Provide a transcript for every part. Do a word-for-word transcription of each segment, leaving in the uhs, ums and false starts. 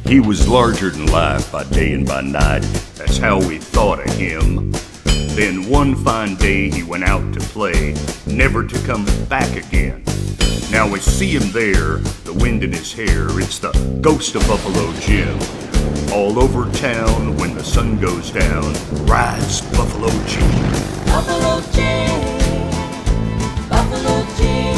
He was larger than life by day and by night. That's how we thought of him. Then one fine day he went out to play, never to come back again. Now we see him there, the wind in his hair. It's the ghost of Buffalo Jim. All over town when the sun goes down, rides Buffalo Jim. Buffalo Jim, Buffalo Jim.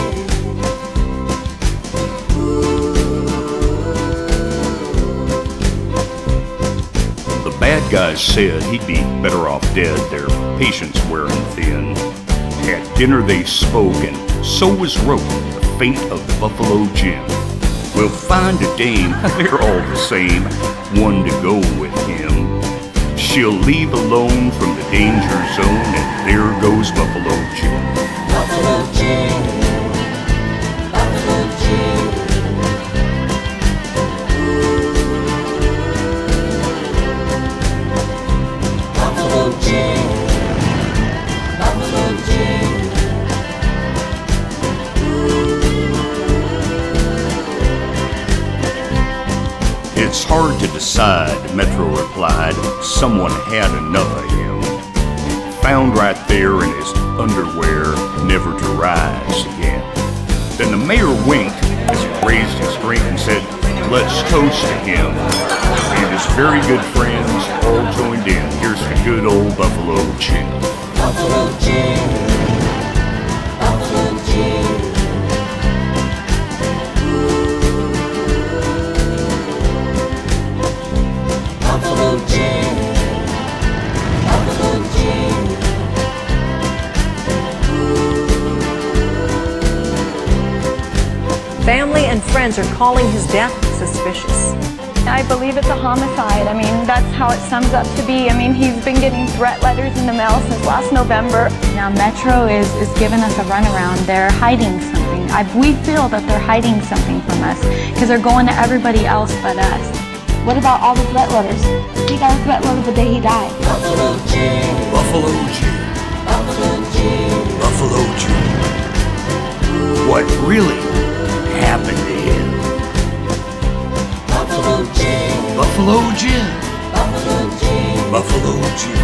The bad guys said he'd be better off dead, their patience wearing thin. At dinner they spoke, and so was wrote the fate of Buffalo Jim. We'll find a dame, they're all the same, one to go with him. She'll leave alone from the danger zone, and there goes Buffalo Jim. Buffalo Jim, Buffalo Jim. Buffalo Jim, Buffalo Jim. It's hard to decide, Metro replied. Someone had enough of him. Found right there in his underwear, never to rise again. Then the mayor winked as he raised his drink and said, let's toast to him. And his very good friends all joined in. Here's the good old Buffalo Jim. Buffalo Jim, Buffalo Jim. Buffalo Jim, Buffalo Jim. Family and friends are calling his death suspicious. I believe it's a homicide. I mean, that's how it sums up to be. I mean, he's been getting threat letters in the mail since last November. Now Metro is, is giving us a runaround. They're hiding something. I, we feel that they're hiding something from us because they're going to everybody else but us. What about all the threat letters? He got a threat letter the day he died. Buffalo Jim, Buffalo Jim, Buffalo Jim. Buffalo Jim. What really happened to him? Buffalo Jim, Buffalo Jim, Buffalo Jim. Buffalo Jim.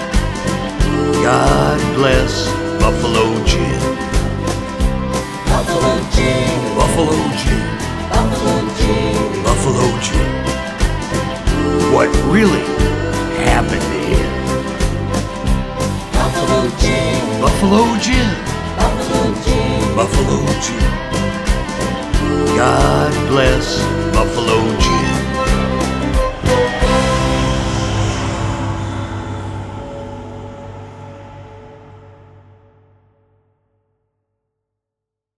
God bless Buffalo Jim. Buffalo Jim, Buffalo Jim, Buffalo Jim. Buffalo Jim. What really happened to him? Buffalo Jim, Buffalo Jim, Buffalo Jim. Buffalo Jim. God bless